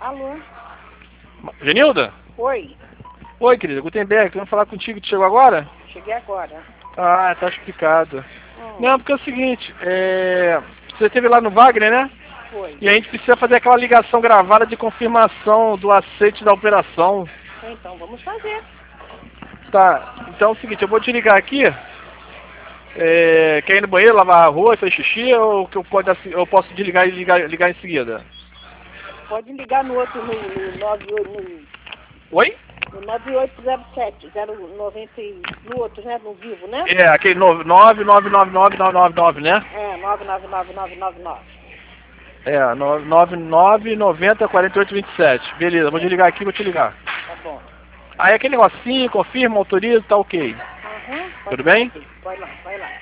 Alô? Genilda? Oi, Oi, querida. Gutenberg, querendo falar contigo. Tu chegou agora? cheguei agora. Ah, tá explicado. Hum, Não, porque é o seguinte, você esteve lá no Wagner, né? Foi. E a gente precisa fazer aquela ligação gravada de confirmação do aceite da operação. Então, vamos fazer. Tá, então é o seguinte, eu vou te ligar aqui. Quer ir no banheiro, lavar a rua, fazer xixi, ou que eu posso desligar e ligar em seguida? Pode ligar no outro, no 98, Oi? no 9807, 090, no outro, né? No vivo, né? É, aquele 9999999, né? É, 999999. É, 99904827. Beleza, vou desligar aqui e vou te ligar. Tá bom. Aí aquele negocinho, confirma, autoriza, tá ok. Aham, pode Tudo bem? fazer. Vai lá, vai lá.